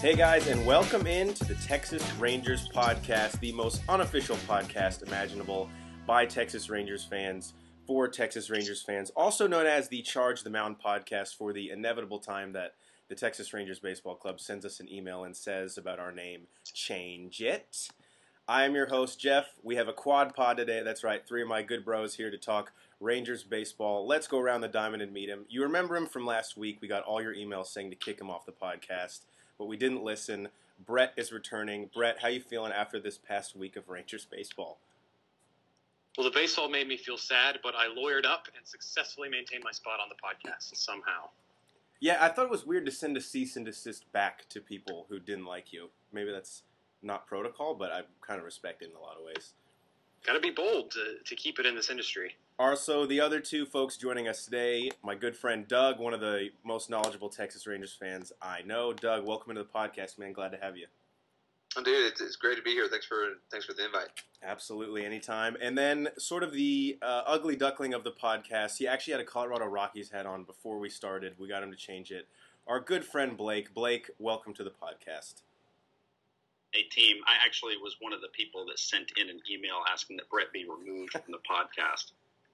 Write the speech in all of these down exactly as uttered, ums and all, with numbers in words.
Hey guys, and welcome in to the Texas Rangers podcast, the most unofficial podcast imaginable by Texas Rangers fans for Texas Rangers fans, also known as the Charge the Mound podcast for the inevitable time that the Texas Rangers Baseball Club sends us an email and says about our name, change it. I am your host, Jeff. We have a quad pod today. That's right, three of my good bros here to talk Rangers baseball. Let's go around the diamond and meet him. You remember him from last week. We got all your emails saying to kick him off the podcast, but we didn't listen. Brett is returning. Brett, how you feeling after this past week of Rangers baseball? Well, the baseball made me feel sad, but I lawyered up and successfully maintained my spot on the podcast somehow. Yeah, I thought it was weird to send a cease and desist back to people who didn't like you. Maybe that's not protocol, but I kind of respect it in a lot of ways. Got to be bold to, to keep it in this industry. Also, the other two folks joining us today, my good friend Doug, one of the most knowledgeable Texas Rangers fans I know. Doug, welcome to the podcast, man. Glad to have you. Oh, dude, it's, it's great to be here. Thanks for thanks for the invite. Absolutely, anytime. And then sort of the uh, ugly duckling of the podcast, he actually had a Colorado Rockies hat on before we started. We got him to change it. Our good friend Blake. Blake, welcome to the podcast. Hey, team, I actually was one of the people that sent in an email asking that Brett be removed from the podcast.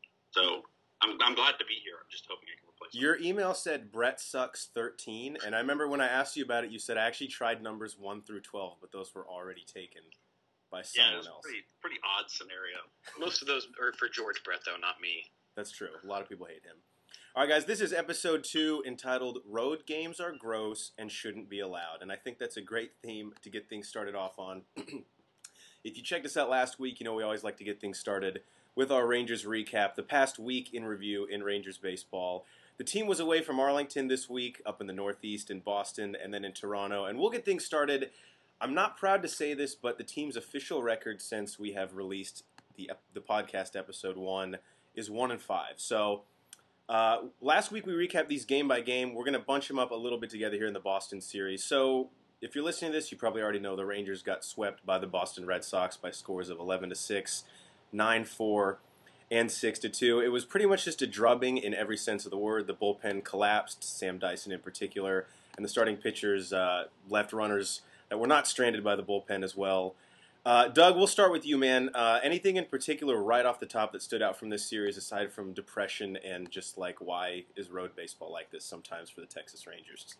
So I'm, I'm glad to be here. I'm just hoping I can replace him. Your email said Brett sucks thirteen, and I remember when I asked you about it, you said I actually tried numbers one through twelve, but those were already taken by someone yeah, it was else. a pretty, pretty odd scenario. Most of those are for George Brett, though, not me. That's true. A lot of people hate him. All right, guys, this is episode two entitled Road Games Are Gross and Shouldn't Be Allowed, and I think that's a great theme to get things started off on. If you checked us out last week, you know we always like to get things started with our Rangers recap, the past week in review in Rangers baseball. The team was away from Arlington this week, up in the Northeast, in Boston, and then in Toronto, and we'll get things started. I'm not proud to say this, but the team's official record since we have released the the podcast episode one is one and five. So uh, last week we recapped these game by game. We're going to bunch them up a little bit together here in the Boston series. So if you're listening to this, you probably already know the Rangers got swept by the Boston Red Sox by scores of eleven to six, nine four, and six to two. It was pretty much just a drubbing in every sense of the word. The bullpen collapsed, Sam Dyson in particular, and the starting pitchers uh, left runners that were not stranded by the bullpen as well. Uh, Doug, we'll start with you, man. Uh, anything in particular right off the top that stood out from this series, aside from depression and just like why is road baseball like this sometimes for the Texas Rangers?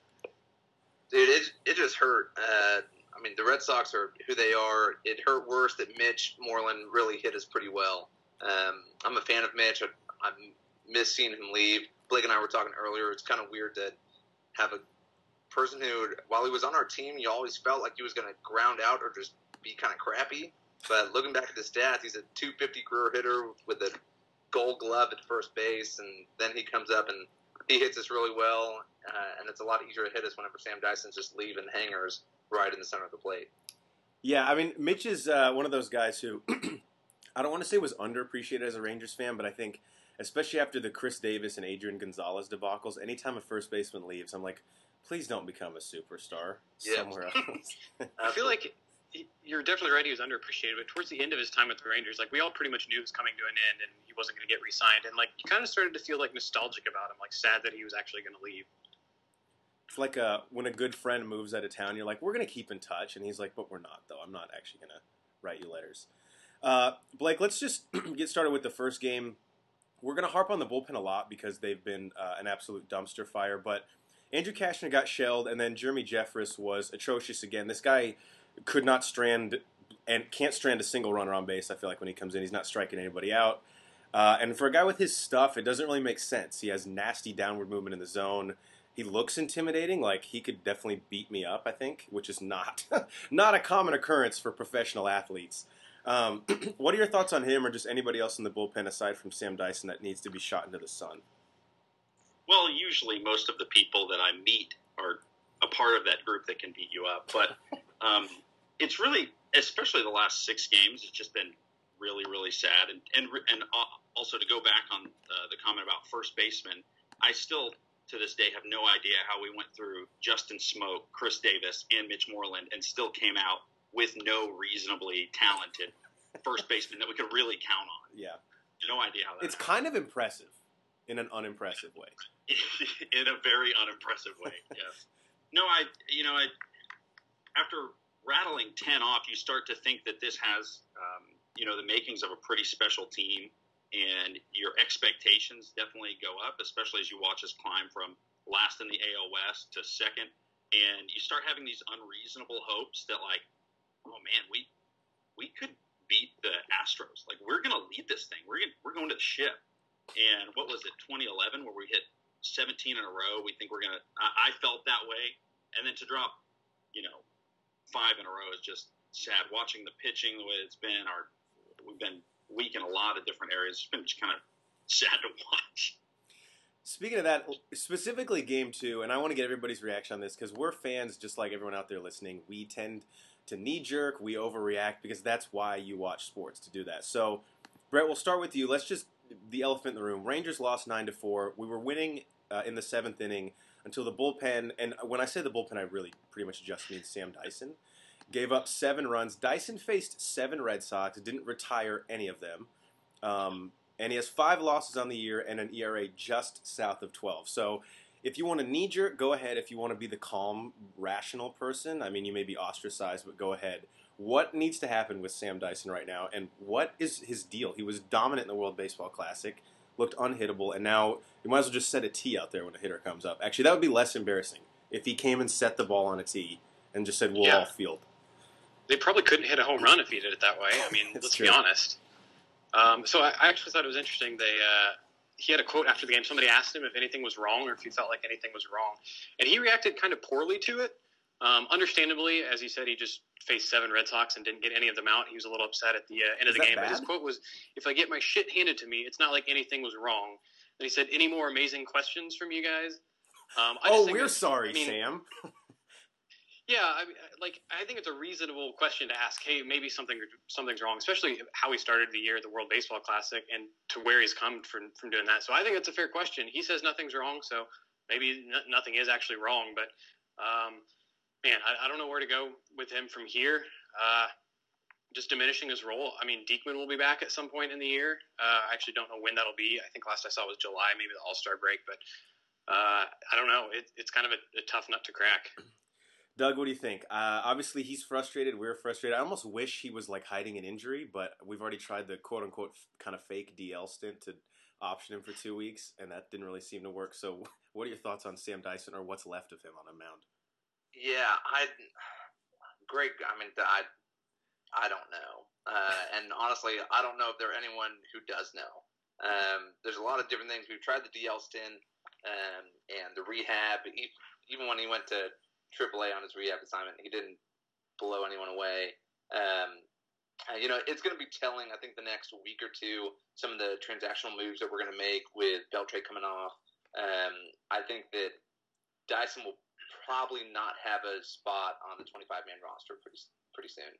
Dude, it it just hurt. Uh, I mean, the Red Sox are who they are. It hurt worse that Mitch Moreland really hit us pretty well. Um, I'm a fan of Mitch. I, I miss seeing him leave. Blake and I were talking earlier. It's kind of weird to have a person who, while he was on our team, you always felt like he was going to ground out or just be kind of crappy. But looking back at the stats, he's a two fifty career hitter with a gold glove at first base, and then he comes up and he hits us really well, uh, and it's a lot easier to hit us whenever Sam Dyson's just leaving hangers right in the center of the plate. Yeah, I mean, Mitch is uh, one of those guys who I don't want to say was underappreciated as a Rangers fan, but I think, especially after the Chris Davis and Adrian Gonzalez debacles, anytime a first baseman leaves, I'm like, please don't become a superstar yeah. somewhere else. I feel like you're definitely right. He was underappreciated, but towards the end of his time with the Rangers, like we all pretty much knew it was coming to an end, and he wasn't going to get re-signed. And like you kind of started to feel like nostalgic about him, like sad that he was actually going to leave. It's like a, when a good friend moves out of town, you're like, we're going to keep in touch, and he's like, but we're not, though. I'm not actually going to write you letters. Uh, Blake, let's just get started with the first game. We're going to harp on the bullpen a lot because they've been uh, an absolute dumpster fire, but Andrew Cashner got shelled, and then Jeremy Jeffress was atrocious again. This guy could not strand and can't strand a single runner on base. I feel like when he comes in, he's not striking anybody out. Uh, and for a guy with his stuff, it doesn't really make sense. He has nasty downward movement in the zone. He looks intimidating, like he could definitely beat me up, I think, which is not not a common occurrence for professional athletes. Um, what are your thoughts on him or just anybody else in the bullpen aside from Sam Dyson that needs to be shot into the sun? Well, usually most of the people that I meet are a part of that group that can beat you up. But um, it's really, especially the last six games, it's just been really, really sad. And and, and also to go back on uh, the comment about first baseman, I still, to this day, have no idea how we went through Justin Smoak, Chris Davis, and Mitch Moreland and still came out with no reasonably talented first baseman that we could really count on. Yeah. No idea how that It's happened. kind of impressive in an unimpressive way. In a very unimpressive way, yes. No, I, you know, I, after rattling ten off, you start to think that this has, um, you know, the makings of a pretty special team, and your expectations definitely go up, especially as you watch us climb from last in the A L West to second, and you start having these unreasonable hopes that, like, oh man, we we could beat the Astros. Like, we're going to lead this thing. We're gonna, we're going to the ship. And what was it, twenty eleven, where we hit seventeen in a row? We think we're going to – I felt that way. And then to drop, you know, five in a row is just sad. Watching the pitching the way it's been, our we've been weak in a lot of different areas. It's been just kind of sad to watch. Speaking of that, specifically game two, and I want to get everybody's reaction on this because we're fans just like everyone out there listening. We tend to knee-jerk, we overreact because that's why you watch sports, to do that. So, Brett, we'll start with you. Let's just – the elephant in the room. Rangers lost nine to four. We were winning uh, in the seventh inning until the bullpen, and when I say the bullpen, I really pretty much just mean Sam Dyson, gave up seven runs. Dyson faced seven Red Sox, didn't retire any of them, um, and he has five losses on the year and an E R A just south of twelve. So if you want to knee-jerk, go ahead. If you want to be the calm, rational person, I mean, you may be ostracized, but go ahead. What needs to happen with Sam Dyson right now, and what is his deal? He was dominant in the World Baseball Classic, looked unhittable, and now you might as well just set a tee out there when a hitter comes up. Actually, that would be less embarrassing if he came and set the ball on a tee and just said, we'll yeah. all field. They probably couldn't hit a home run if he did it that way. I mean, let's true. be honest. Um, so I, I actually thought it was interesting. They uh, he had a quote after the game. Somebody asked him if anything was wrong or if he felt like anything was wrong, and he reacted kind of poorly to it. Um, understandably, as he said, he just faced seven Red Sox and didn't get any of them out. He was a little upset at the uh, end Is of the game. Bad? But his quote was, "If I get my shit handed to me, it's not like anything was wrong." And he said, "Any more amazing questions from you guys?" Um, I oh, just we're sorry, I mean, Sam. yeah, I mean, like I think it's a reasonable question to ask. Hey, maybe something something's wrong, especially how he started the year at the World Baseball Classic and to where he's come from from doing that. So I think it's a fair question. He says nothing's wrong, so maybe n- nothing is actually wrong. But um, man, I, I don't know where to go with him from here. Uh, just diminishing his role. I mean, Diekman will be back at some point in the year. Uh, I actually don't know when that'll be. I think last I saw was July, maybe the All-Star break. But uh, I don't know. It, it's kind of a, a tough nut to crack. Doug, what do you think? Uh, obviously, he's frustrated. We're frustrated. I almost wish he was like hiding an injury, but we've already tried the quote-unquote kind of fake D L stint to option him for two weeks, and that didn't really seem to work. So what are your thoughts on Sam Dyson, or what's left of him on a mound? Yeah, I great. I mean, I I don't know, uh, and honestly, I don't know if there anyone who does know. Um, there's a lot of different things. We've tried the D L stint um, and the rehab. Even when he went to Triple A on his rehab assignment, he didn't blow anyone away. Um, uh, you know, it's going to be telling, I think, the next week or two, some of the transactional moves that we're going to make with Beltre coming off. Um, I think that Dyson will probably not have a spot on the twenty-five man roster pretty pretty soon.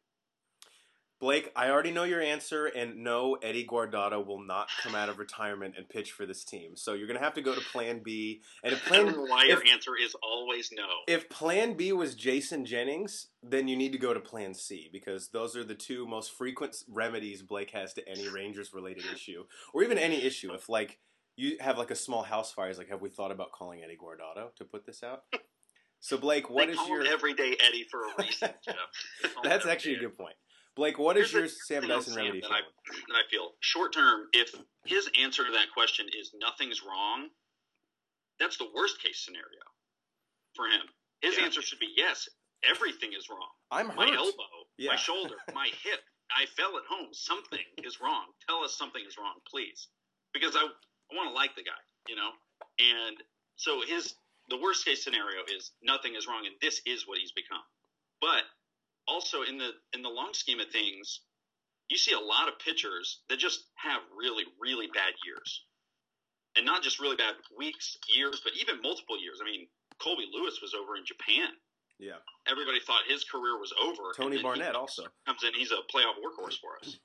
Blake, I already know your answer, and no, Eddie Guardado will not come out of retirement and pitch for this team. So you're going to have to go to Plan B. And if Plan I don't know why your answer is always no. If Plan B was Jason Jennings, then you need to go to Plan C, because those are the two most frequent remedies Blake has to any Rangers-related issue, or even any issue. If like you have like a small house fire, it's like, have we thought about calling Eddie Guardado to put this out? So Blake, what they is called your everyday Eddie for a reason, Jeff? That's actually a good point. Blake, what is Here's your the, Sam Dyson remedy that for I, that I feel? Short term, if his answer to that question is nothing's wrong, that's the worst case scenario for him. His yeah. answer should be yes, everything is wrong. I'm hurt. My elbow, yeah. my shoulder, my hip, I fell at home. Something is wrong. Tell us something is wrong, please. Because I, I want to like the guy, you know? And so his the worst case scenario is nothing is wrong, and this is what he's become. But also, in the in the long scheme of things, you see a lot of pitchers that just have really, really bad years. And not just really bad weeks, years, but even multiple years. I mean, Colby Lewis was over in Japan. Yeah. Everybody thought his career was over. Tony Barnett also. Comes in, he's a playoff workhorse for us.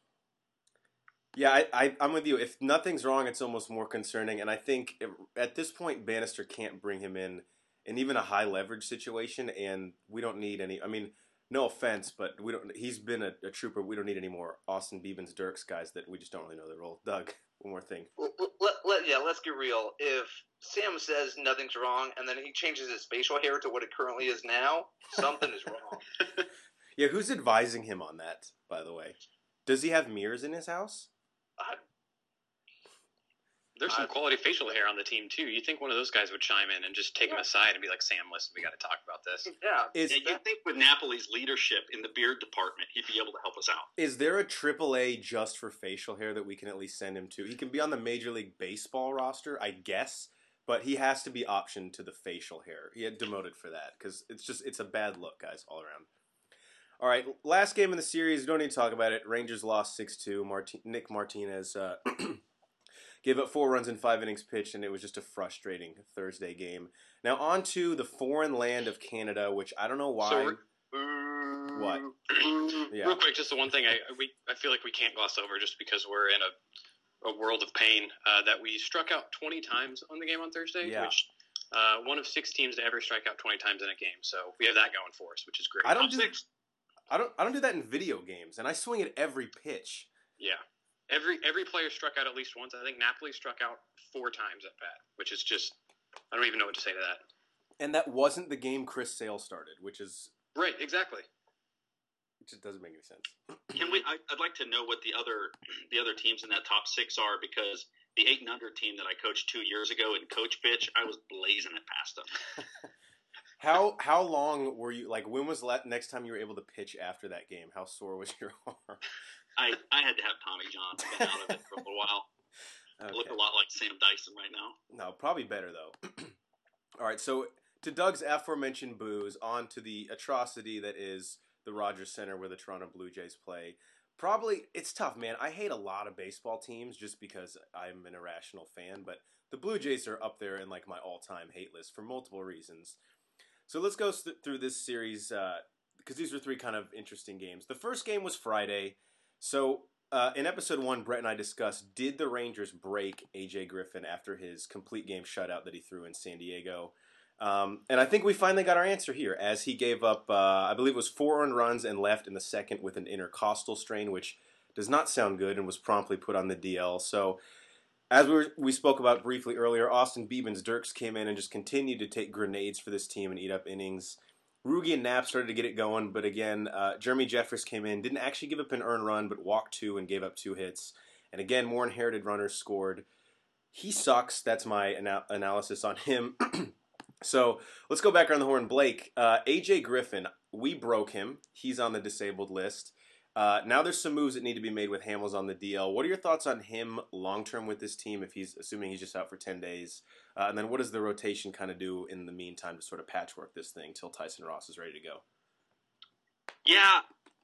Yeah, I, I, I'm with you. If nothing's wrong, it's almost more concerning. And I think it, at this point, Bannister can't bring him in in even a high-leverage situation, and we don't need any – I mean – no offense, but we don't. He's been a, a trooper. We don't need any more Austin Beebens, Dirks guys that we just don't really know their role. Doug. one more thing. Let, let, let, yeah, let's get real. If Sam says nothing's wrong, and then he changes his facial hair to what it currently is now, something is wrong. Yeah, who's advising him on that, by the way? Does he have mirrors in his house? I, There's some I, quality facial hair on the team, too. You think one of those guys would chime in and just take yeah. him aside and be like, Sam, listen, we got to talk about this. Yeah. Is, Yeah, you'd think with Napoli's leadership in the beard department, he'd be able to help us out. is there a triple A just for facial hair that we can at least send him to? He can be on the Major League Baseball roster, I guess, but he has to be optioned to the facial hair. He had demoted for that because it's just it's a bad look, guys, all around. All right, last game in the series. Don't need to talk about it. Rangers lost six two. Marti- Nick Martinez uh, gave up four runs in five innings pitched, and it was just a frustrating Thursday game. Now on to the foreign land of Canada, which I don't know why. So What? Yeah. Real quick, just the one thing I we I feel like we can't gloss over just because we're in a, a world of pain uh, that we struck out twenty times on the game on Thursday, Yeah. which uh, one of six teams to ever strike out twenty times in a game. So we have that going for us, which is great. I don't Top do six. I don't I don't do that in video games, and I swing at every pitch. Yeah. Every every player struck out at least once. I think Napoli struck out four times at bat, which is just I don't even know what to say to that. And that wasn't the game Chris Sale started, which is Right, exactly. it just doesn't make any sense. Can we? I, I'd like to know what the other the other teams in that top six are, because the eight and under team that I coached two years ago in coach pitch, I was blazing it past them. How how long were you like? When was the next time you were able to pitch after that game? How sore was your arm? I, I had to have Tommy John. I've been out of it for a little while. Okay. I look a lot like Sam Dyson right now. No, probably better though. All right, so to Doug's aforementioned booze, on to the atrocity that is the Rogers Center where the Toronto Blue Jays play. Probably, it's tough, man. I hate a lot of baseball teams just because I'm an irrational fan, but the Blue Jays are up there in like my all-time hate list for multiple reasons. So let's go th- through this series because uh, these are three kind of interesting games. The first game was Friday. So uh, in episode one, Brett and I discussed, did the Rangers break A J Griffin after his complete game shutout that he threw in San Diego? Um, and I think we finally got our answer here, as he gave up, uh, I believe it was four earned runs and left in the second with an intercostal strain, which does not sound good, and was promptly put on the D L. So as we, were, we spoke about briefly earlier, Austin Beebens Dirks came in and just continued to take grenades for this team and eat up innings. Rugi and Knapp started to get it going, but again, uh, Jeremy Jeffress came in, didn't actually give up an earned run, but walked two and gave up two hits. And again, more inherited runners scored. He sucks. That's my ana- analysis on him. So let's go back around the horn. Blake, uh, A J Griffin, we broke him. He's on the disabled list. Uh, now there's some moves that need to be made with Hamels on the D L. What are your thoughts on him long-term with this team, if he's assuming he's just out for ten days? Uh, and then what does the rotation kind of do in the meantime to sort of patchwork this thing till Tyson Ross is ready to go? Yeah,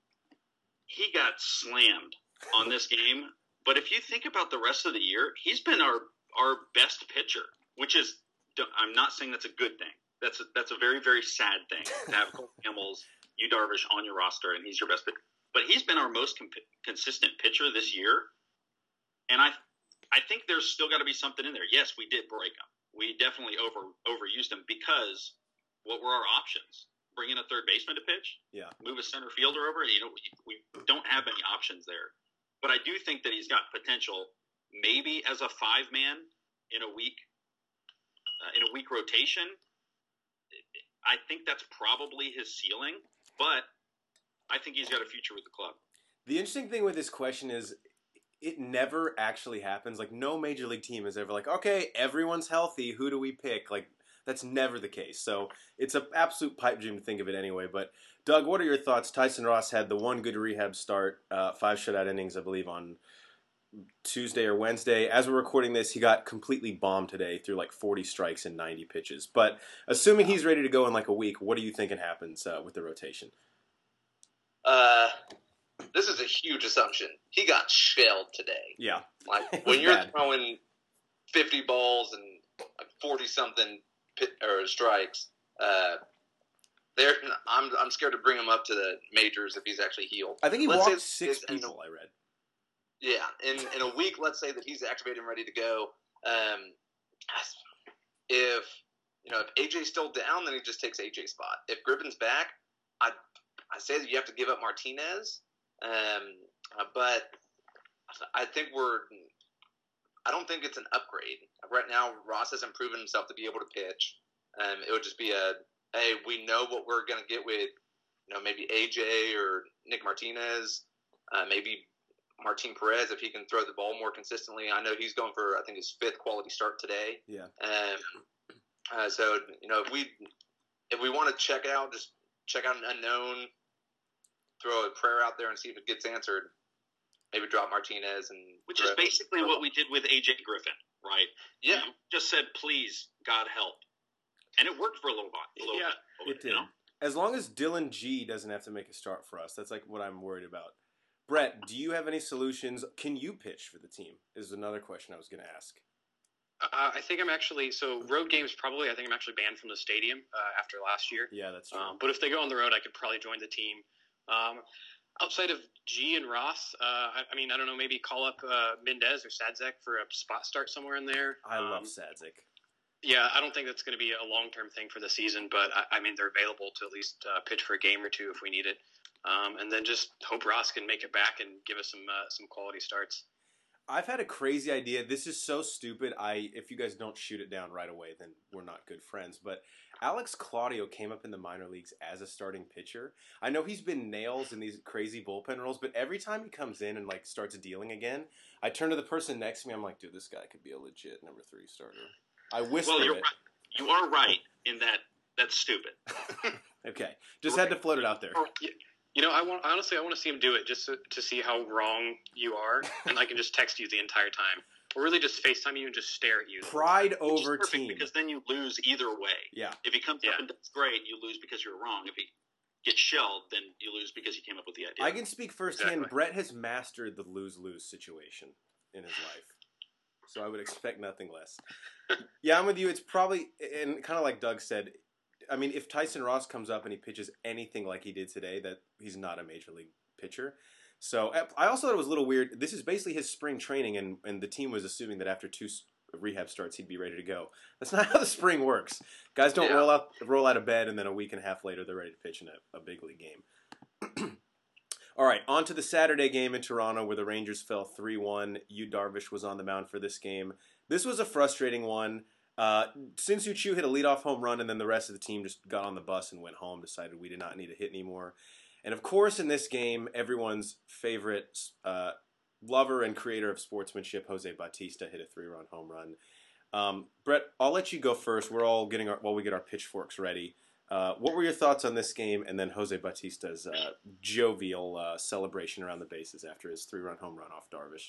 he got slammed on this game. But if you think about the rest of the year, he's been our, our best pitcher, which is, I'm not saying that's a good thing. That's a, that's a very, very sad thing to have Cole Hamels, Yu Darvish on your roster, and he's your best pitcher. But he's been our most comp- consistent pitcher this year, and I, I think there's still got to be something in there. Yes, we did break him. We definitely over overused him because what were our options? Bring in a third baseman to pitch? Yeah. Move a center fielder over? You know, we, we don't have any options there. But I do think that he's got potential, maybe as a five man in a week, uh, in a week rotation. I think that's probably his ceiling, but I think he's got a future with the club. The interesting thing with this question is it never actually happens. Like, no major league team is ever like, okay, everyone's healthy. Who do we pick? Like, that's never the case. So it's an absolute pipe dream to think of it anyway. But, Doug, what are your thoughts? Tyson Ross had the one good rehab start, uh, five shutout innings, I believe, on Tuesday or Wednesday. As we're recording this, he got completely bombed today through like forty strikes and ninety pitches. But assuming he's ready to go in like a week, what are you thinking happens uh, with the rotation? Uh, this is a huge assumption. He got shelled today. Yeah. Like, when you're Bad. throwing fifty balls and like forty-something pit, or strikes, uh, there, I'm I'm scared to bring him up to the majors if he's actually healed. I think he Let's walked say six this in people, I read. Yeah, in in a week, let's say that he's activated and ready to go. Um, if you know if A J's still down, then he just takes A J's spot. If Griffin's back, I I say that you have to give up Martinez. Um, uh, but I think we're I don't think it's an upgrade. Right now, Ross hasn't proven himself to be able to pitch. Um, it would just be a, hey, we know what we're going to get with, you know, maybe A J or Nick Martinez, uh, maybe Martin Perez if he can throw the ball more consistently. I know he's going for, I think, his fifth quality start today. Yeah. Um, uh, so, you know, if we if we want to check out, just check out an unknown, throw a prayer out there and see if it gets answered. Maybe drop Martinez and which is basically what we did with A J Griffin, right? Yeah, you just said, "Please, God help," and it worked for a little while. A little yeah, bit, it did. You know? As long as Dylan G doesn't have to make a start for us, that's like what I'm worried about. Brett, do you have any solutions? Can you pitch for the team? Is another question I was going to ask. Uh, I think I'm actually so road games. Probably, I think I'm actually banned from the stadium uh, after last year. Yeah, that's true. Um, but if they go on the road, I could probably join the team. Um, outside of G and Ross, uh, I, I mean, I don't know, maybe call up uh, Mendez or Sadzek for a spot start somewhere in there. I um, love Sadzek. Yeah, I don't think that's going to be a long-term thing for the season, but I, I mean, they're available to at least uh, pitch for a game or two if we need it. Um, and then just hope Ross can make it back and give us some uh, some quality starts. I've had a crazy idea. This is so stupid. I if you guys don't shoot it down right away, then we're not good friends. But Alex Claudio came up in the minor leagues as a starting pitcher. I know he's been nails in these crazy bullpen roles, but every time he comes in and like starts dealing again, I turn to the person next to me. I'm like, dude, this guy could be a legit number three starter. I whisper well, you're it. Right. You are right in that. That's stupid. Okay, just had to float it out there. You know, I want honestly, I want to see him do it just to, to see how wrong you are, and I can just text you the entire time, or really just FaceTime you and just stare at you. Pride Which over is perfect team. Because then you lose either way. Yeah. If he comes Yeah. up and does great, you lose because you're wrong. If he gets shelled, then you lose because he came up with the idea. I can speak firsthand. Exactly. Brett has mastered the lose-lose situation in his life, so I would expect nothing less. Yeah, I'm with you. It's probably, and kind of like Doug said, I mean, if Tyson Ross comes up and he pitches anything like he did today, that he's not a major league pitcher. So I also thought it was a little weird. This is basically his spring training, and, and the team was assuming that after two rehab starts, he'd be ready to go. That's not how the spring works. Guys don't Yeah. roll out roll out of bed, and then a week and a half later, they're ready to pitch in a, a big league game. All right, on to the Saturday game in Toronto where the Rangers fell three one. Yu Darvish was on the mound for this game. This was a frustrating one. Uh, Shin-Soo Choo hit a leadoff home run, and then the rest of the team just got on the bus and went home, decided we did not need to hit anymore. And, of course, in this game, everyone's favorite uh, lover and creator of sportsmanship, Jose Bautista, hit a three-run home run. Um, Brett, I'll let you go first. We're all getting our, while we get our pitchforks ready. Uh, what were your thoughts on this game and then Jose Bautista's uh, jovial uh, celebration around the bases after his three-run home run off Darvish?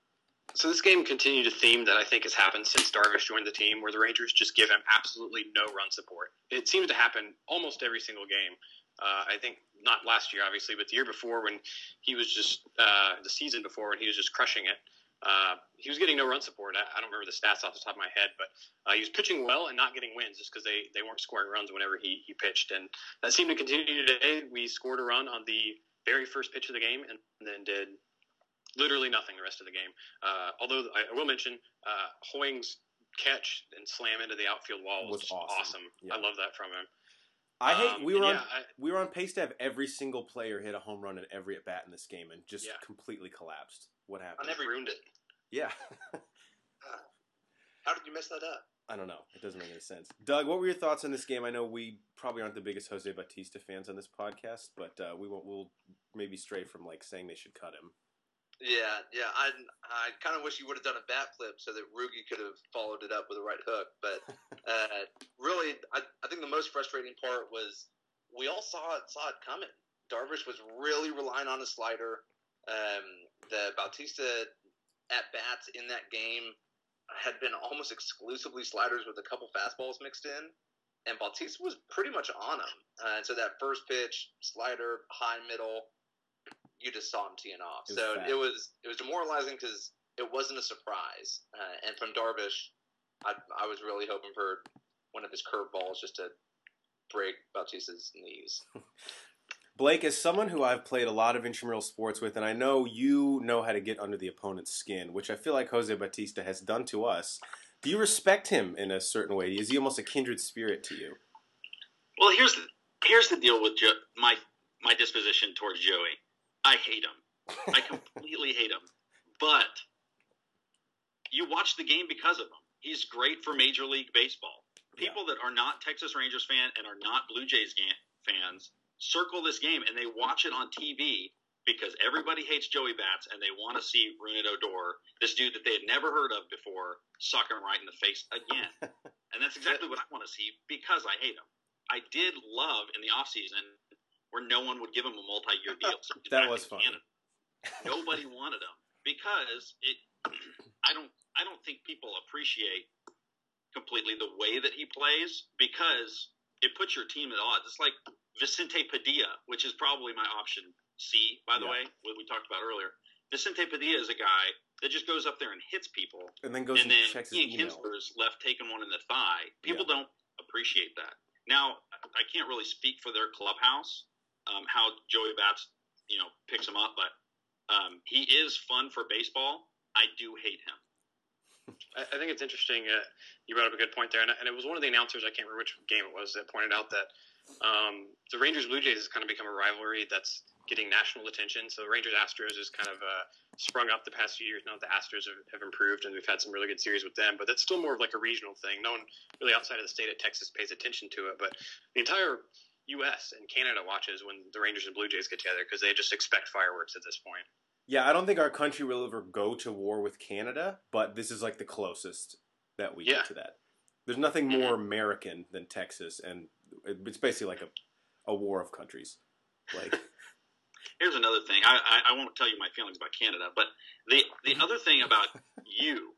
So this game continued a theme that I think has happened since Darvish joined the team, where the Rangers just give him absolutely no run support. It seems to happen almost every single game. Uh, I think not last year, obviously, but the year before when he was just uh, the season before when he was just crushing it. Uh, he was getting no run support. I, I don't remember the stats off the top of my head, but uh, he was pitching well and not getting wins just because they, they weren't scoring runs whenever he, he pitched. And that seemed to continue today. We scored a run on the very first pitch of the game and then did literally nothing the rest of the game. Uh, although I, I will mention uh, Hoying's catch and slam into the outfield wall was, Was awesome. awesome. Yeah. I love that from him. I hate. Um, We were on. yeah, I- we were on pace to have every single player hit a home run in every at bat in this game, and just Yeah. completely collapsed. What happened? On every ruined it. Yeah, How did you mess that up? I don't know. It doesn't make any sense. Doug, what were your thoughts on this game? I know we probably aren't the biggest Jose Bautista fans on this podcast, but uh, we won't. We'll maybe stray from like saying they should cut him. Yeah, yeah. I I kind of wish you would have done a bat flip so that Rugi could have followed it up with a right hook. But uh, really, I, I think the most frustrating part was we all saw it saw it coming. Darvish was really relying on a slider. Um, the Bautista at bats in that game had been almost exclusively sliders with a couple fastballs mixed in, and Bautista was pretty much on him. Uh, and so that first pitch, slider, high middle, you just saw him teeing off. It was so fast. it was it was demoralizing because it wasn't a surprise. Uh, and from Darvish, I I was really hoping for one of his curveballs just to break Bautista's knees. Blake, as someone who I've played a lot of intramural sports with, and I know you know how to get under the opponent's skin, which I feel like Jose Bautista has done to us, do you respect him in a certain way? Is he almost a kindred spirit to you? Well, here's the, here's the deal with jo- my my disposition towards Joey. I hate him. I completely hate him. But you watch the game because of him. He's great for Major League Baseball. People yeah. that are not Texas Rangers fan and are not Blue Jays ga- fans circle this game and they watch it on T V because everybody hates Joey Bats and they want to see Rougned Odor, this dude that they had never heard of before, suck him right in the face again. And that's exactly what I want to see because I hate him. I did love in the offseason where no one would give him a multi-year deal. So that was fun. Nobody wanted him because it. I don't. I don't think people appreciate completely the way that he plays because it puts your team at odds. It's like Vicente Padilla, which is probably my option C, by the yeah. way, what we talked about earlier. Vicente Padilla is a guy that just goes up there and hits people, and then goes and, and then checks Ian his email. Kinsler's left taking one in the thigh. People yeah. don't appreciate that. Now, I can't really speak for their clubhouse, um, how Joey Bats, you know, picks him up, but um, he is fun for baseball. I do hate him. I, I think it's interesting. Uh, you brought up a good point there, and, and it was one of the announcers, I can't remember which game it was, that pointed out that um, the Rangers-Blue Jays has kind of become a rivalry that's getting national attention. So Rangers-Astros has kind of uh, sprung up the past few years now. The Astros have, have improved, and we've had some really good series with them. But that's still more of like a regional thing. No one really outside of the state of Texas pays attention to it. But the entire U S and Canada watches when the Rangers and Blue Jays get together because they just expect fireworks at this point. Yeah, I don't think our country will ever go to war with Canada, but this is like the closest that we yeah. get to that. There's nothing more American than Texas, and it's basically like a, a war of countries. Like, here's another thing. I, I, I won't tell you my feelings about Canada, but the the other thing about you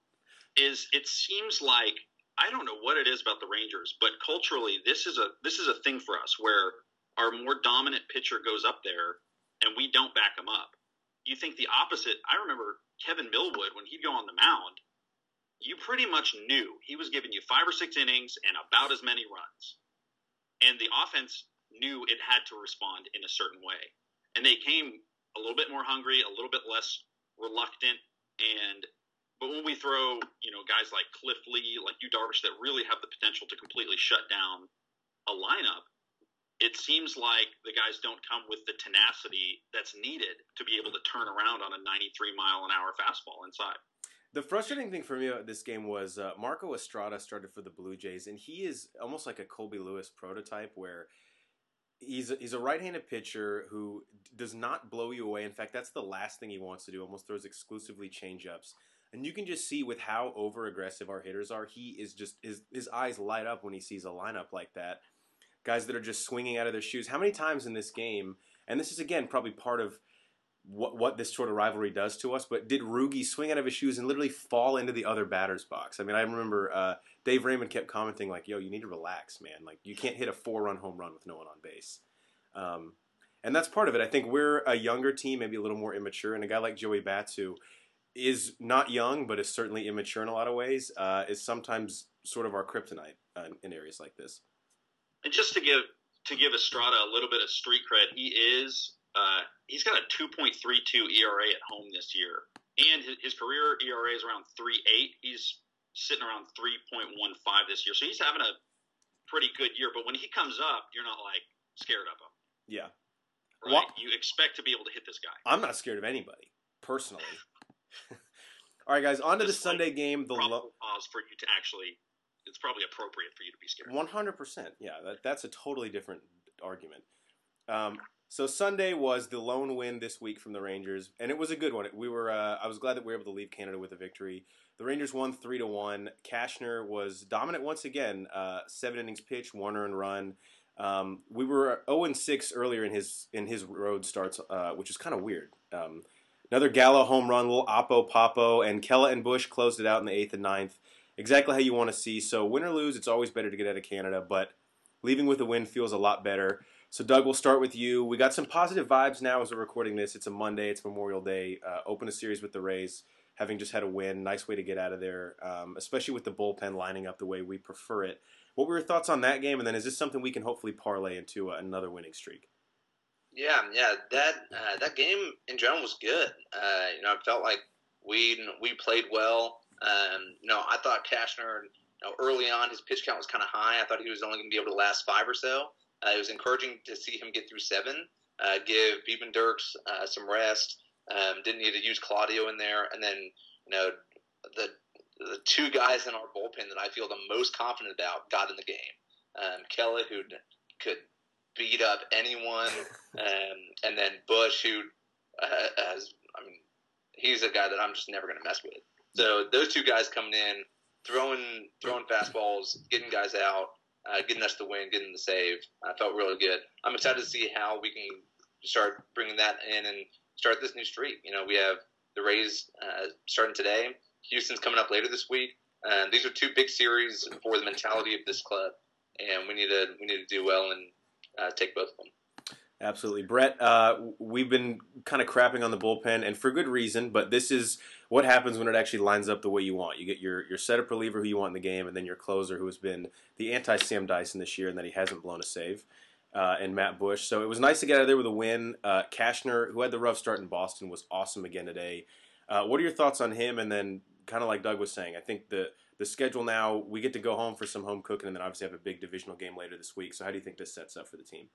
is it seems like I don't know what it is about the Rangers, but culturally this is a this is a thing for us where our more dominant pitcher goes up there and we don't back him up. You think the opposite. I remember Kevin Millwood, when he'd go on the mound, you pretty much knew he was giving you five or six innings and about as many runs. And the offense knew it had to respond in a certain way. And they came a little bit more hungry, a little bit less reluctant. And but when we throw, you know, guys like Cliff Lee, like Yu Darvish, that really have the potential to completely shut down a lineup, it seems like the guys don't come with the tenacity that's needed to be able to turn around on a ninety-three mile an hour fastball inside. The frustrating thing for me about this game was uh, Marco Estrada started for the Blue Jays, and he is almost like a Colby Lewis prototype where he's a, he's a right-handed pitcher who does not blow you away. In fact, that's the last thing he wants to do, almost throws exclusively change-ups. And you can just see with how over-aggressive our hitters are, he is just his, his eyes light up when he sees a lineup like that. Guys that are just swinging out of their shoes. How many times in this game, and this is, again, probably part of what what this sort of rivalry does to us, but did Rugi swing out of his shoes and literally fall into the other batter's box? I mean, I remember uh, Dave Raymond kept commenting like, yo, you need to relax, man. Like, you can't hit a four-run home run with no one on base. Um, and that's part of it. I think we're a younger team, maybe a little more immature, and a guy like Joey Bats, who is not young but is certainly immature in a lot of ways, uh, is sometimes sort of our kryptonite uh, in areas like this. And just to give to give Estrada a little bit of street cred, he is uh, he's got a two point three two E R A at home this year, and his, his career E R A is around three point eight. He's sitting around three point one five this year, so he's having a pretty good year. But when he comes up, you're not like scared of him. Yeah, right. Well, you expect to be able to hit this guy. I'm not scared of anybody personally. All right, guys, on to the Just Sunday like game. The lo- pause for you to actually. It's probably appropriate for you to be scared. one hundred percent. Yeah, that, that's a totally different argument. Um, so Sunday was the lone win this week from the Rangers, and it was a good one. We were. Uh, I was glad that we were able to leave Canada with a victory. The Rangers won three to one. Cashner was dominant once again. Uh, seven innings pitched, one earned run. Um, we were zero and six earlier in his in his road starts, uh, which is kind of weird. Um, another Gallo home run, little Oppo Popo, and Kella and Bush closed it out in the eighth and ninth. Exactly how you want to see. So win or lose, it's always better to get out of Canada, but leaving with a win feels a lot better. So Doug, we'll start with you. We got some positive vibes now as we're recording this. It's a Monday. It's Memorial Day. Uh, open a series with the Rays, having just had a win. Nice way to get out of there, um, especially with the bullpen lining up the way we prefer it. What were your thoughts on that game? And then is this something we can hopefully parlay into uh, another winning streak? Yeah, yeah. That uh, that game in general was good. Uh, you know, it felt like we we played well. Um, you know, I thought Cashner, you know, early on, his pitch count was kind of high. I thought he was only going to be able to last five or so. Uh, it was encouraging to see him get through seven, uh, give Beeben Dirks uh, some rest. Um, didn't need to use Claudio in there. And then, you know, the the two guys in our bullpen that I feel the most confident about got in the game. Um, Kella, who could beat up anyone, um, and then Bush, who uh, has, I mean, he's a guy that I'm just never going to mess with. So those two guys coming in, throwing throwing fastballs, getting guys out, uh, getting us the win, getting the save, I felt really good. I'm excited to see how we can start bringing that in and start this new streak. You know, we have the Rays uh, starting today. Houston's coming up later this week. And these are two big series for the mentality of this club, and we need to we need to do well and uh, take both of them. Absolutely. Brett, uh, we've been kind of crapping on the bullpen, and for good reason, but this is what happens when it actually lines up the way you want. You get your, your setup reliever who you want in the game, and then your closer who has been the anti-Sam Dyson this year and that he hasn't blown a save, uh, and Matt Bush. So it was nice to get out of there with a win. Uh, Cashner, who had the rough start in Boston, was awesome again today. Uh, what are your thoughts on him? And then kind of like Doug was saying, I think the, the schedule now, we get to go home for some home cooking and then obviously have a big divisional game later this week. So how do you think this sets up for the team?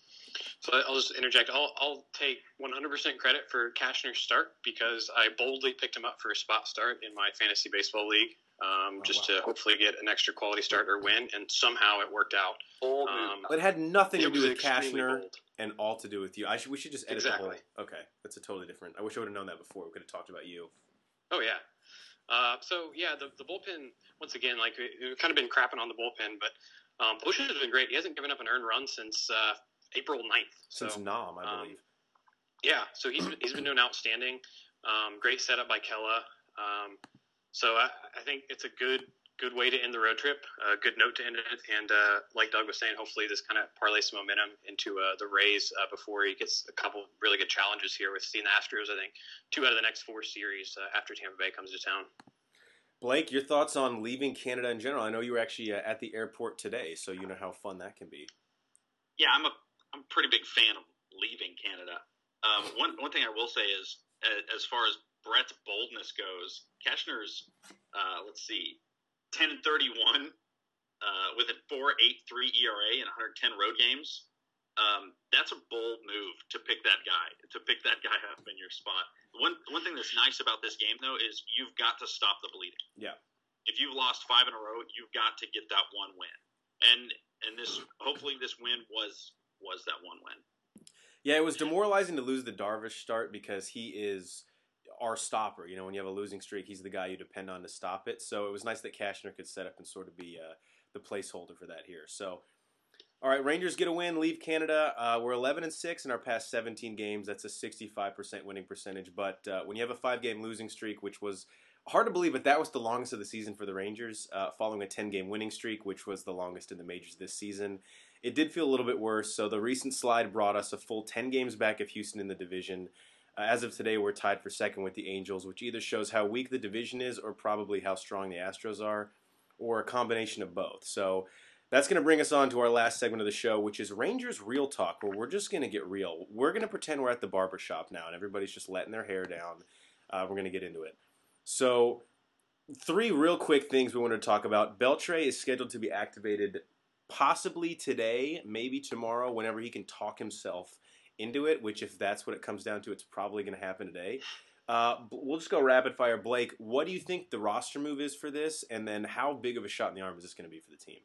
So I'll just interject. I'll, I'll take one hundred percent credit for Cashner's start because I boldly picked him up for a spot start in my fantasy baseball league, um, oh, just wow. to hopefully get an extra quality start or win, and somehow it worked out. Um, it had nothing to it do with extremely Cashner bold. and all to do with you. I should, we should just edit Exactly. the whole. Okay, that's a totally different. I wish I would have known that before. We could have talked about you. Oh, yeah. Uh, so, yeah, the, the bullpen, once again, like, we, we've kind of been crapping on the bullpen, but um, Bush has been great. He hasn't given up an earned run since uh, April ninth. Since so, Nam, I believe. Um, yeah, so he's, he's been doing outstanding. Um, great setup by Kella. Um, so I, I think it's a good good way to end the road trip, a good note to end it. And uh, like Doug was saying, hopefully this kind of parlays some momentum into uh, the Rays uh, before he gets a couple really good challenges here with seeing the Astros, I think, two out of the next four series uh, after Tampa Bay comes to town. Blake, your thoughts on leaving Canada in general? I know you were actually uh, at the airport today, so you know how fun that can be. Yeah, I'm a I'm a pretty big fan of leaving Canada. Um, one one thing I will say is, uh, as far as Brett's boldness goes, Cashner's, uh, let's see, ten and thirty-one uh, with a four point eight three E R A and one hundred ten road games. Um, that's a bold move to pick that guy, to pick that guy up in your spot. One one thing that's nice about this game, though, is you've got to stop the bleeding. Yeah. If you've lost five in a row, you've got to get that one win. And and this hopefully this win was was that one win. Yeah, it was demoralizing to lose the Darvish start because he is our stopper. You know, when you have a losing streak, he's the guy you depend on to stop it. So it was nice that Cashner could set up and sort of be uh, the placeholder for that here. So, all right, Rangers get a win, leave Canada. Uh, we're eleven and six in our past seventeen games. That's a sixty-five percent winning percentage. But uh, when you have a five-game losing streak, which was hard to believe, but that was the longest of the season for the Rangers, uh, following a ten-game winning streak, which was the longest in the majors this season. It did feel a little bit worse, so the recent slide brought us a full ten games back of Houston in the division. Uh, as of today, we're tied for second with the Angels, which either shows how weak the division is or probably how strong the Astros are, or a combination of both. So that's going to bring us on to our last segment of the show, which is Rangers Real Talk, where we're just going to get real. We're going to pretend we're at the barbershop now, and everybody's just letting their hair down. Uh, we're going to get into it. So three real quick things we wanted to talk about. Beltre is scheduled to be activated possibly today, maybe tomorrow, whenever he can talk himself into it, which if that's what it comes down to, it's probably going to happen today. Uh, we'll just go rapid fire. Blake, what do you think the roster move is for this? And then how big of a shot in the arm is this going to be for the team?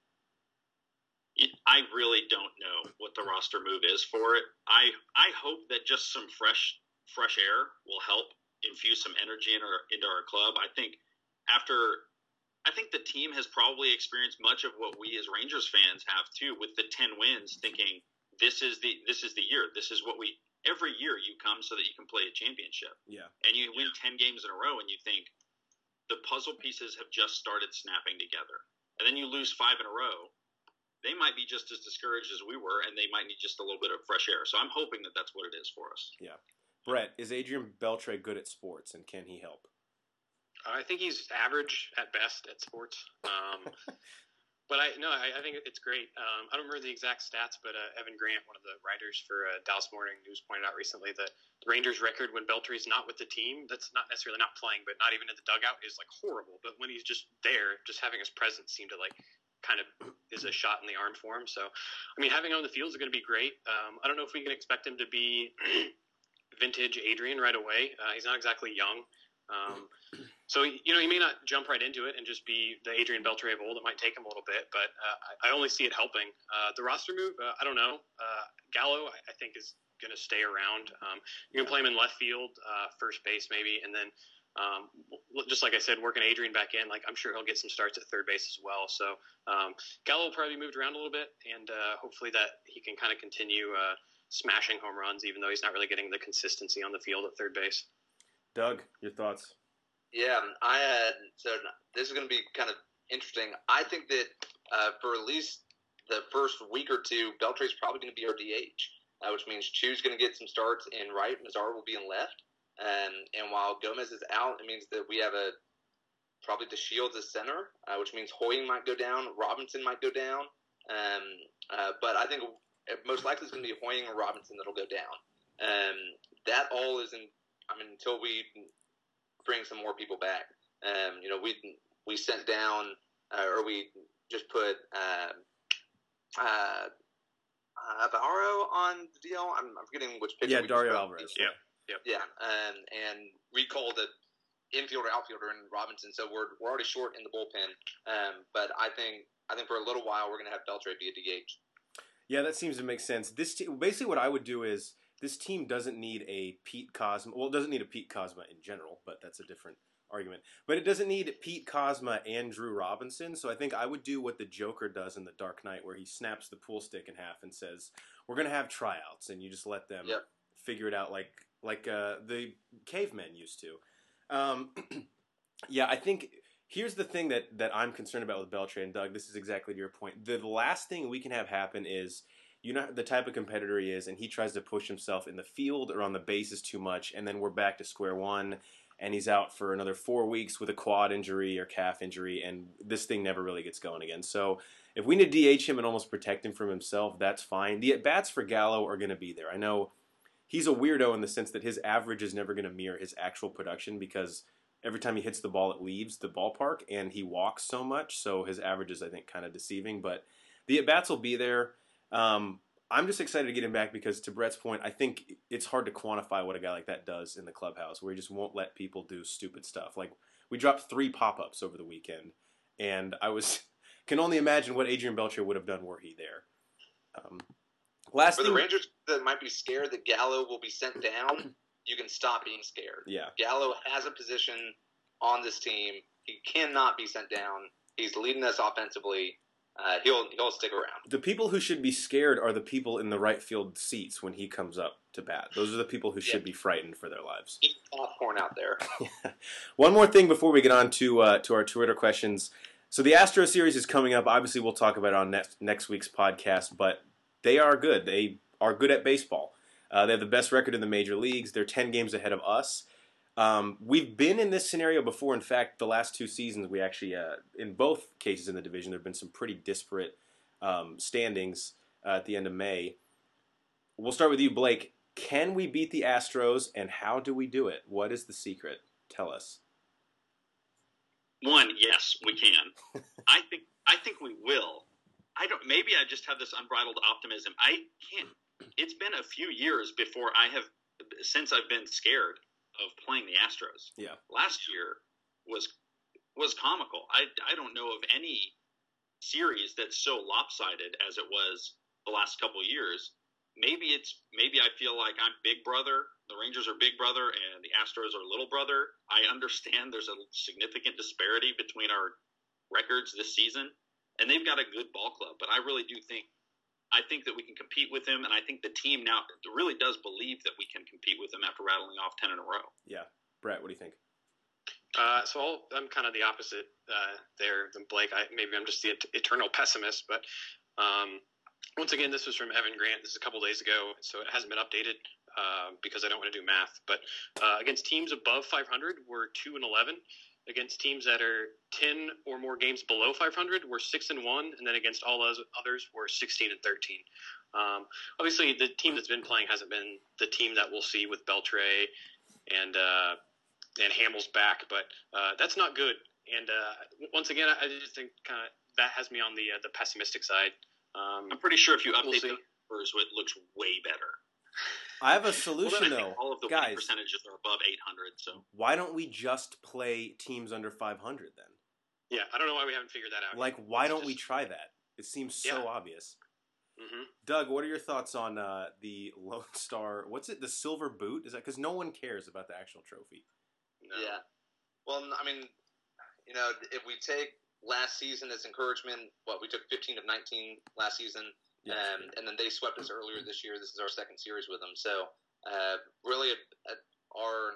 I really don't know what the roster move is for it. I I hope that just some fresh fresh air will help infuse some energy in our, into our club. I think after I think the team has probably experienced much of what we as Rangers fans have too, with the ten wins, thinking this is the this is the year. This is what we every year you come so that you can play a championship. Yeah. And you win ten games in a row and you think the puzzle pieces have just started snapping together. And then you lose five in a row. They might be just as discouraged as we were, and they might need just a little bit of fresh air. So I'm hoping that that's what it is for us. Yeah. Brett, is Adrian Beltre good at sports, and can he help? I think he's average at best at sports. Um, but I no, I, I think it's great. Um, I don't remember the exact stats, but uh, Evan Grant, one of the writers for uh, Dallas Morning News, pointed out recently that the Rangers' record when Beltre's not with the team, that's not necessarily not playing, but not even in the dugout, is like horrible. But when he's just there, just having his presence seemed to like kind of is a shot in the arm for him. So, I mean, having him on the field is going to be great. Um, I don't know if we can expect him to be vintage Adrian right away. Uh, he's not exactly young. Um, So, you know, he may not jump right into it and just be the Adrian Beltre of old. It might take him a little bit, but uh, I, I only see it helping. Uh, the roster move, uh, I don't know. Uh, Gallo, I, I think, is going to stay around. Um, you can play him in left field, uh, first base maybe, and then um, just like I said, working Adrian back in, like I'm sure he'll get some starts at third base as well. So um, Gallo will probably be moved around a little bit, and uh, hopefully that he can kind of continue uh, smashing home runs, even though he's not really getting the consistency on the field at third base. Doug, your thoughts? Yeah, I had so this is going to be kind of interesting. I think that uh, for at least the first week or two, Beltre is probably going to be our D H, uh, which means Chu's going to get some starts in right, Mazara will be in left, um, and while Gomez is out, it means that we have a probably DeShields as center, uh, which means Hoying might go down, Robinson might go down, um, uh, but I think most likely it's going to be Hoying or Robinson that'll go down. Um, that all is in. I mean, until we bring some more people back. Um, you know, we we sent down, uh, or we just put uh, uh, uh, Alvaro on the D L. I'm, I'm forgetting which pitcher. Yeah, we Dario just Alvarez. Yeah, yeah, yeah. Um, and recalled the infielder, outfielder, and Robinson. So we're we're already short in the bullpen. Um, but I think I think for a little while we're going to have Beltre be a D H. Yeah, that seems to make sense. This te- basically what I would do is. This team doesn't need a Pete Kozma. Well, it doesn't need a Pete Kozma in general, but that's a different argument. But it doesn't need Pete Kozma and Drew Robinson. So I think I would do what the Joker does in The Dark Knight, where he snaps the pool stick in half and says, "We're gonna have tryouts," and you just let them yep. figure it out, like like uh, the cavemen used to. Um, yeah, I think here's the thing that that I'm concerned about with Beltre and Doug. This is exactly to your point. The last thing we can have happen is. You know the type of competitor he is, and he tries to push himself in the field or on the bases too much, and then we're back to square one, and he's out for another four weeks with a quad injury or calf injury, and this thing never really gets going again. So if we need to D H him and almost protect him from himself, that's fine. The at-bats for Gallo are going to be there. I know he's a weirdo in the sense that his average is never going to mirror his actual production because every time he hits the ball, it leaves the ballpark, and he walks so much, so his average is, I think, kind of deceiving. But the at-bats will be there. Um, I'm just excited to get him back because, to Brett's point, I think it's hard to quantify what a guy like that does in the clubhouse, where he just won't let people do stupid stuff. Like, we dropped three pop-ups over the weekend, and I was can only imagine what Adrian Beltre would have done were he there. Um, last For thing, the Rangers that might be scared that Gallo will be sent down, you can stop being scared. Yeah. Gallo has a position on this team. He cannot be sent down. He's leading us offensively. Uh, he'll he'll stick around. The people who should be scared are the people in the right field seats when he comes up to bat. Those are the people who should yeah. be frightened for their lives. Eat popcorn out there. One more thing before we get on to uh, to our Twitter questions. So the Astro series is coming up. Obviously, we'll talk about it on next next week's podcast. But they are good. They are good at baseball. Uh, they have the best record in the major leagues. They're ten games ahead of us. Um, we've been in this scenario before. In fact, the last two seasons, we actually, uh, in both cases in the division, there have been some pretty disparate um, standings uh, at the end of May. We'll start with you, Blake. Can we beat the Astros, and how do we do it? What is the secret? Tell us. One, yes, we can. I think I think we will. I don't. Maybe I just have this unbridled optimism. I can't. It's been a few years before I have, since I've been scared of playing the Astros. Yeah. Last year was was comical. I, I don't know of any series that's so lopsided as it was the last couple of years. Maybe it's maybe I feel like I'm big brother. The Rangers are big brother and the Astros are little brother. I understand there's a significant disparity between our records this season, and they've got a good ball club, but I really do think I think that we can compete with them, and I think the team now really does believe that we can compete with them after rattling off ten in a row. Yeah. Brett, what do you think? Uh, so I'll, I'm kind of the opposite uh, there than Blake. I, maybe I'm just the et- eternal pessimist, but um, once again, this was from Evan Grant. This is a couple days ago, so it hasn't been updated uh, because I don't want to do math. But uh, against teams above five hundred, we're two and eleven. Against teams that are ten or more games below five hundred, we're six and one, and then against all those others, we're sixteen and thirteen. Um, obviously, the team that's been playing hasn't been the team that we'll see with Beltre and uh, and Hamels back, but uh, that's not good. And uh, once again, I just think kind of that has me on the uh, the pessimistic side. Um, I'm pretty sure if you update we'll the numbers, it looks way better. I have a solution well, then I though, think all of the guys. winning percentages are above eight hundred. So why don't we just play teams under five hundred then? Yeah, I don't know why we haven't figured that out. Like, yet. why Let's don't just... we try that? It seems so Yeah. obvious. Mm-hmm. Doug, what are your thoughts on uh, the Lone Star? What's it? The Silver Boot? Is that because no one cares about the actual trophy? No. Yeah. Well, I mean, you know, if we take last season as encouragement, what we took fifteen of nineteen last season, Yeah, um, and then they swept us earlier this year. This is our second series with them. So, uh, really, uh, our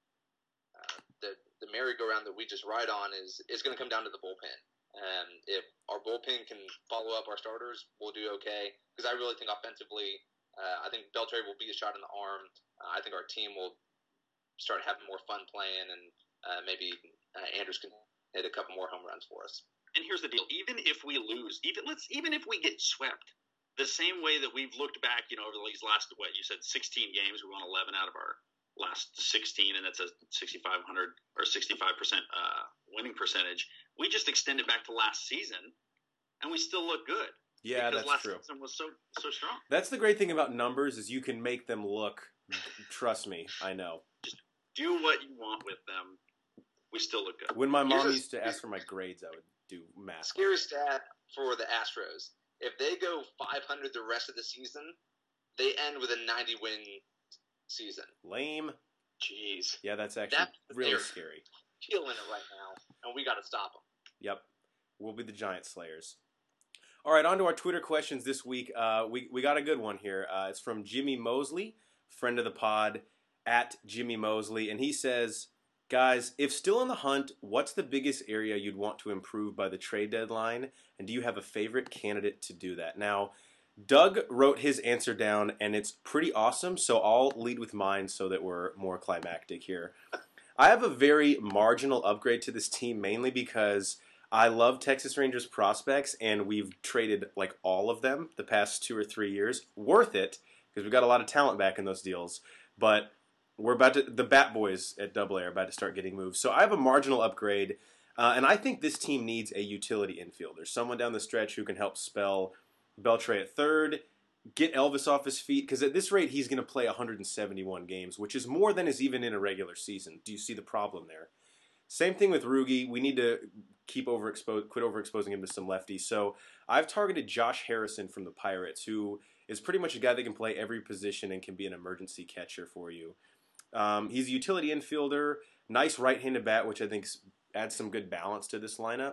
uh, the the merry-go-round that we just ride on is is going to come down to the bullpen. Um, if our bullpen can follow up our starters, we'll do okay. Because I really think offensively, uh, I think Beltre will be a shot in the arm. Uh, I think our team will start having more fun playing, and uh, maybe uh, Andrews can hit a couple more home runs for us. And here's the deal: even if we lose, even let's even if we get swept, the same way that we've looked back, you know, over these last what you said, sixteen games, we won eleven out of our last sixteen, and that's a sixty-five hundred or sixty-five percent uh, winning percentage. We just extended back to last season, and we still look good. Yeah, because that's last true. season was so so strong. That's the great thing about numbers is you can make them look. Trust me, I know. Just do what you want with them. We still look good. When my mom Here's a- used to ask for my grades, I would do math. Scary stat for the Astros: if they go five hundred the rest of the season, they end with a ninety win season. Lame. Jeez. Yeah, that's actually That's really they're scary. Killing it right now, and we got to stop them. Yep. We'll be the Giant Slayers. All right, on to our Twitter questions this week. Uh, we, we got a good one here. Uh, it's from Jimmy Mosley, friend of the pod, at Jimmy Mosley. And he says, guys, if still in the hunt, what's the biggest area you'd want to improve by the trade deadline? And do you have a favorite candidate to do that? Now, Doug wrote his answer down, and it's pretty awesome. So I'll lead with mine so that we're more climactic here. I have a very marginal upgrade to this team, mainly because I love Texas Rangers prospects, and we've traded like all of them the past two or three years. Worth it, because we've got a lot of talent back in those deals. But we're about to, the Bat Boys at Double A are about to start getting moved. So I have a marginal upgrade, uh, and I think this team needs a utility infielder, someone down the stretch who can help spell Beltre at third, get Elvis off his feet, because at this rate he's going to play one hundred seventy-one games, which is more than is even in a regular season. Do you see the problem there? Same thing with Rugi. We need to keep overexposed, quit overexposing him to some lefties. So I've targeted Josh Harrison from the Pirates, who is pretty much a guy that can play every position and can be an emergency catcher for you. Um, he's a utility infielder, nice right-handed bat, which I think adds some good balance to this lineup.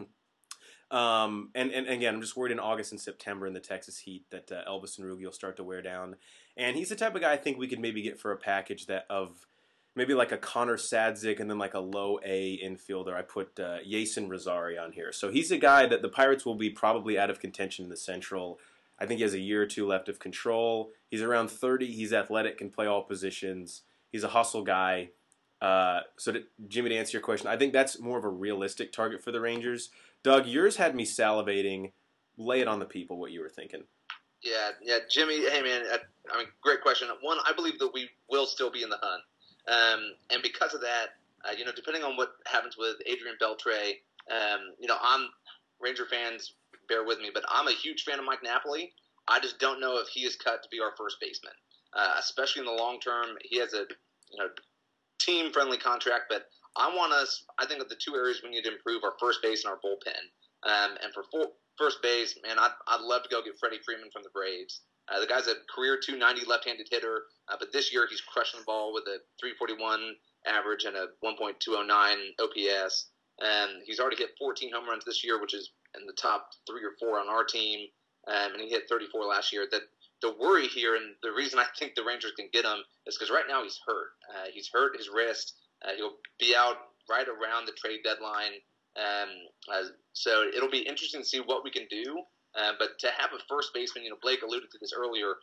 Um, and, and again, I'm just worried in August and September in the Texas heat that uh, Elvis and Rugi will start to wear down. And he's the type of guy I think we could maybe get for a package that of maybe like a Connor Sadzik and then like a low A infielder. I put uh, Yason Rosari on here. So he's a guy that the Pirates will be probably out of contention in the Central. I think he has a year or two left of control. He's around thirty. He's athletic, can play all positions. He's a hustle guy. Uh, so to, Jimmy, to answer your question, I think that's more of a realistic target for the Rangers. Doug, yours had me salivating. Lay it on the people what you were thinking. Yeah, yeah, Jimmy. Hey, man. I, I mean, great question. One, I believe that we will still be in the hunt, um, and because of that, uh, you know, depending on what happens with Adrian Beltre, um, you know, I'm Ranger fans. Bear with me, but I'm a huge fan of Mike Napoli. I just don't know if he is cut to be our first baseman, uh, especially in the long term. He has a you know team-friendly contract, but I want us. I think of the two areas we need to improve our first base and our bullpen. Um, and for full, first base, man, I'd, I'd love to go get Freddie Freeman from the Braves. Uh, the guy's a career two ninety left-handed hitter, uh, but this year he's crushing the ball with a three forty-one average and a one point two oh nine O P S. And he's already hit fourteen home runs this year, which is in the top three or four on our team. Um, and he hit thirty-four last year. That the worry here, and the reason I think the Rangers can get him, is because right now he's hurt. Uh, he's hurt his wrist. Uh, he'll be out right around the trade deadline. Um, uh, so it'll be interesting to see what we can do. Uh, but to have a first baseman, you know, Blake alluded to this earlier.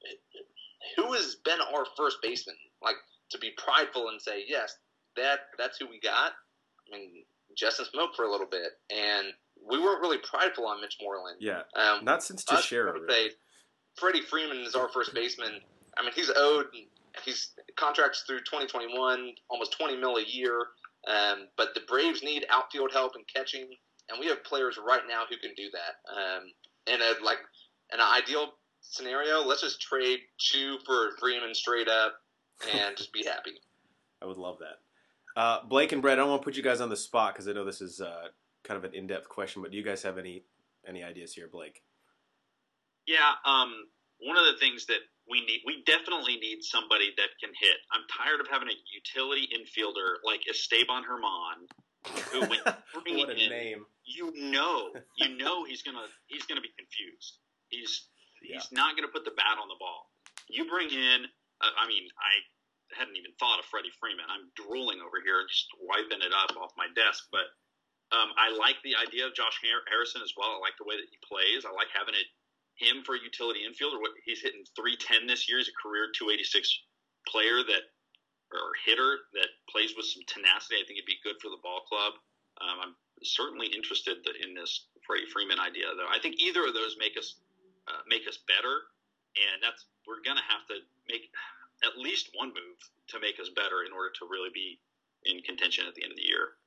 Who has been our first baseman? Like, to be prideful and say, yes, that that's who we got. I mean, Justin Smoke for a little bit, and we weren't really prideful on Mitch Moreland. Yeah, um, not since Teixeira. Really. Say, Freddie Freeman is our first baseman. I mean, he's owed. He's contracts through twenty twenty-one, almost twenty mil a year. Um, but the Braves need outfield help and catching, and we have players right now who can do that. Um, in a like an ideal scenario, let's just trade Chu for Freeman straight up and just be happy. I would love that. Uh, Blake and Brett, I don't want to put you guys on the spot because I know this is uh, kind of an in-depth question, but do you guys have any any ideas here, Blake? Yeah, um, one of the things that we need, we definitely need somebody that can hit. I'm tired of having a utility infielder like Esteban Herman, who when bring what a in, name! You know, you know he's gonna he's gonna be confused. He's he's Yeah. not gonna put the bat on the ball. You bring in, uh, I mean, I hadn't even thought of Freddie Freeman. I'm drooling over here, just wiping it up off my desk. But um, I like the idea of Josh Harrison as well. I like the way that he plays. I like having it him for a utility infielder. What he's hitting three ten this year. He's a career two eighty-six player that or hitter that plays with some tenacity. I think it'd be good for the ball club. Um, I'm certainly interested in this Freddie Freeman idea, though. I think either of those make us uh, make us better, and that's we're gonna have to make at least one move to make us better in order to really be in contention at the end of the year.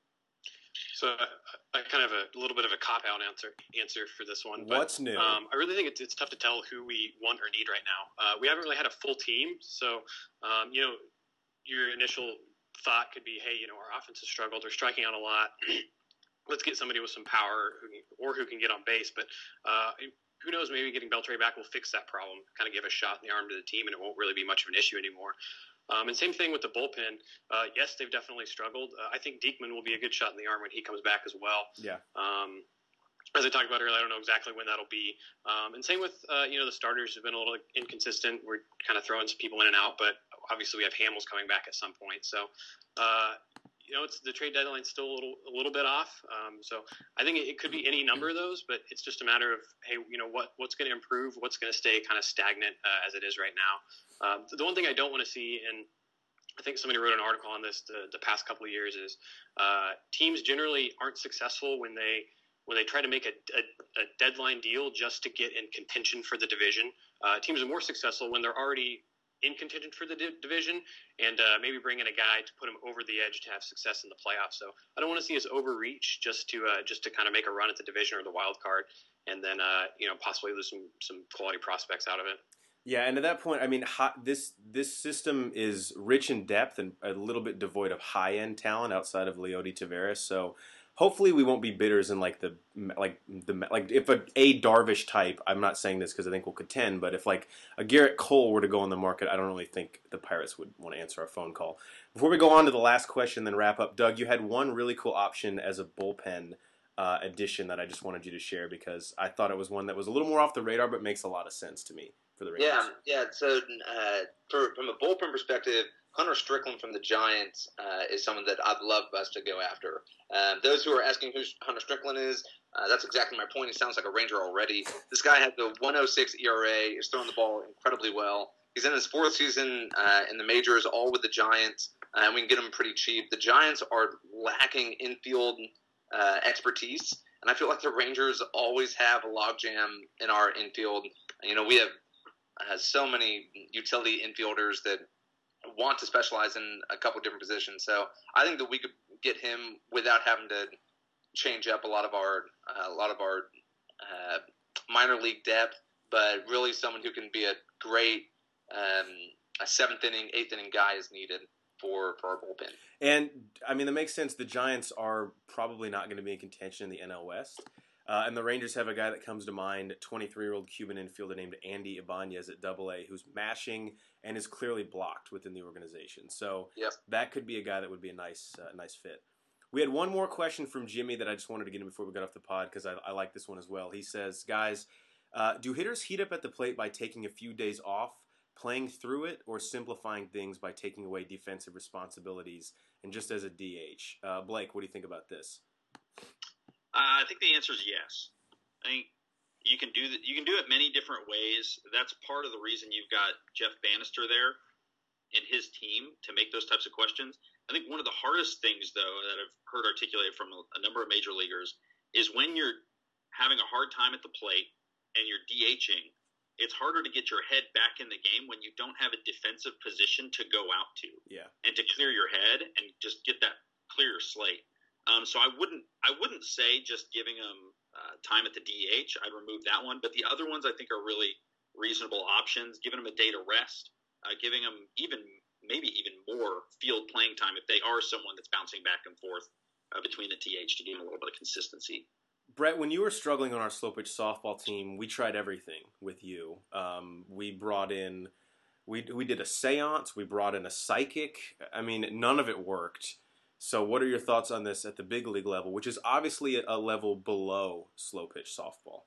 So I, I kind of have a little bit of a cop-out answer answer for this one. But, What's new? Um, I really think it's, it's tough to tell who we want or need right now. Uh, we haven't really had a full team, so um, you know, your initial thought could be, hey, you know, our offense has struggled. They're striking out a lot. Let's get somebody with some power who can, or who can get on base. But uh, who knows? Maybe getting Beltre back will fix that problem. Kind of give a shot in the arm to the team, and it won't really be much of an issue anymore. Um, and same thing with the bullpen. Uh, yes, they've definitely struggled. Uh, I think Diekman will be a good shot in the arm when he comes back as well. Yeah. Um, as I talked about earlier, I don't know exactly when that'll be. Um, and same with, uh, you know, the starters have been a little inconsistent. We're kind of throwing some people in and out, but obviously we have Hamels coming back at some point. So, uh, you know, it's the trade deadline's still a little a little bit off. Um, so I think it, it could be any number of those, but it's just a matter of, hey, you know, what what's going to improve, what's going to stay kind of stagnant uh, as it is right now. Um, the one thing I don't want to see, and I think somebody wrote an article on this the, the past couple of years, is uh, teams generally aren't successful when they when they try to make a, a, a deadline deal just to get in contention for the division. Uh, teams are more successful when they're already in contention for the di- division and uh, maybe bring in a guy to put him over the edge to have success in the playoffs. So I don't want to see us overreach just to uh, just to kind of make a run at the division or the wild card and then uh, you know possibly lose some some quality prospects out of it. Yeah, and at that point, I mean, hot, this this system is rich in depth and a little bit devoid of high end talent outside of Leody Taveras. So hopefully, we won't be bidders in like the like the like if a, a Darvish type. I'm not saying this because I think we'll contend, but if like a Garrett Cole were to go on the market, I don't really think the Pirates would want to answer our phone call. Before we go on to the last question, then wrap up, Doug, you had one really cool option as a bullpen uh, addition that I just wanted you to share because I thought it was one that was a little more off the radar, but makes a lot of sense to me. For the yeah, yeah. So, uh, for, from a bullpen perspective, Hunter Strickland from the Giants uh, is someone that I'd love us to go after. Um, those who are asking who Hunter Strickland is, uh, that's exactly my point. He sounds like a Ranger already. This guy has the one oh six E R A, is throwing the ball incredibly well. He's in his fourth season uh, in the majors, all with the Giants, uh, and we can get him pretty cheap. The Giants are lacking infield uh, expertise, and I feel like the Rangers always have a logjam in our infield. You know, we have has so many utility infielders that want to specialize in a couple different positions. So I think that we could get him without having to change up a lot of our uh, a lot of our uh, minor league depth, but really someone who can be a great um, a seventh inning, eighth inning guy is needed for, for our bullpen. And I mean, that makes sense. The Giants are probably not going to be in contention in the N L West. Uh, and the Rangers have a guy that comes to mind, twenty-three-year-old Cuban infielder named Andy Ibanez at Double A, who's mashing and is clearly blocked within the organization. So yep. that could be a guy that would be a nice, uh, nice fit. We had one more question from Jimmy that I just wanted to get in before we got off the pod because I, I like this one as well. He says, guys, uh, do hitters heat up at the plate by taking a few days off, playing through it, or simplifying things by taking away defensive responsibilities and just as a D H? Uh, Blake, what do you think about this? Uh, I think the answer is yes. I think you can do that. You can do it many different ways. That's part of the reason you've got Jeff Bannister there and his team to make those types of questions. I think one of the hardest things, though, that I've heard articulated from a, a number of major leaguers is when you're having a hard time at the plate and you're DHing, it's harder to get your head back in the game when you don't have a defensive position to go out to. Yeah. And to clear your head and just get that clear slate. Um, so I wouldn't I wouldn't say just giving them uh, time at the D H. I'd remove that one. But the other ones I think are really reasonable options, giving them a day to rest, uh, giving them even maybe even more field playing time if they are someone that's bouncing back and forth uh, between the T H to give them a little bit of consistency. Brett, when you were struggling on our slow pitch softball team, we tried everything with you. Um, we brought in, we we did a seance, we brought in a psychic. I mean, none of it worked. So what are your thoughts on this at the big league level, which is obviously a level below slow pitch softball?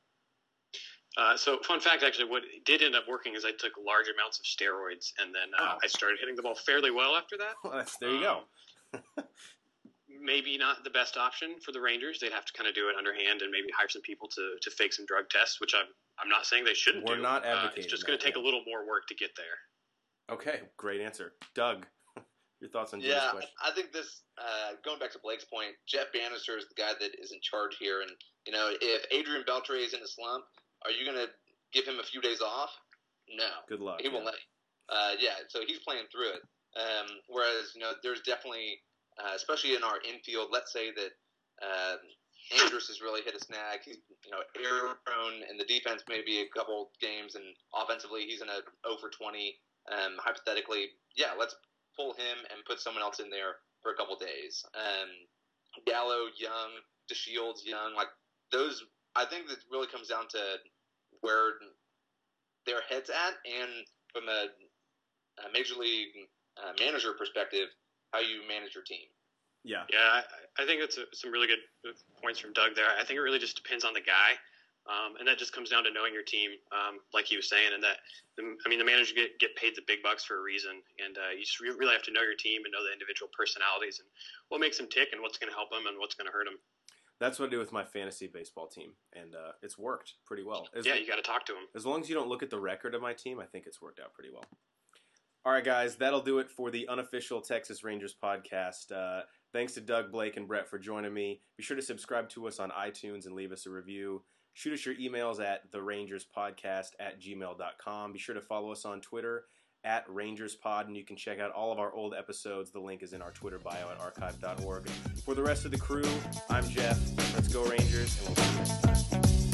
Uh, so, fun fact, actually, what did end up working is I took large amounts of steroids, and then uh, oh. I started hitting the ball fairly well after that. Well, that's, there you um, go. Maybe not the best option for the Rangers. They'd have to kind of do it underhand and maybe hire some people to, to fake some drug tests, which I'm I'm not saying they shouldn't We're do. We're not advocating uh, It's just going to take yeah. a little more work to get there. Okay, great answer. Doug, your thoughts on Jim's yeah, question? I think this, uh, going back to Blake's point, Jeff Bannister is the guy that is in charge here. And, you know, if Adrian Beltre is in a slump, are you going to give him a few days off? No. Good luck. He won't yeah. let him. Uh, yeah, so he's playing through it. Um, whereas, you know, there's definitely, uh, especially in our infield, let's say that uh, Andrus has really hit a snag. He's, you know, error prone in the defense maybe a couple games, and offensively he's in a oh for twenty. Um, hypothetically, yeah, let's pull him and put someone else in there for a couple days. Um, Gallo, Young, DeShields, Young, like those, I think that really comes down to where their head's at, and from a, a major league uh, manager perspective, how you manage your team. Yeah, yeah, I, I think that's a, some really good points from Doug there. I think it really just depends on the guy, um, and that just comes down to knowing your team, um, like he was saying, and that the, I mean the managers get, get paid the big bucks for a reason, and uh, you just really have to know your team and know the individual personalities and what makes them tick and what's going to help them and what's going to hurt them. That's what I do with my fantasy baseball team, and uh, it's worked pretty well. As yeah, you got to talk to them. As long as you don't look at the record of my team, I think it's worked out pretty well. All right, guys, that'll do it for the unofficial Texas Rangers podcast. Uh, thanks to Doug, Blake, and Brett for joining me. Be sure to subscribe to us on iTunes and leave us a review. Shoot us your emails at the rangers podcast at gmail dot com. Be sure to follow us on Twitter at rangerspod, and you can check out all of our old episodes. The link is in our Twitter bio at archive dot org. For the rest of the crew, I'm Jeff. Let's go Rangers, and we'll see you next time.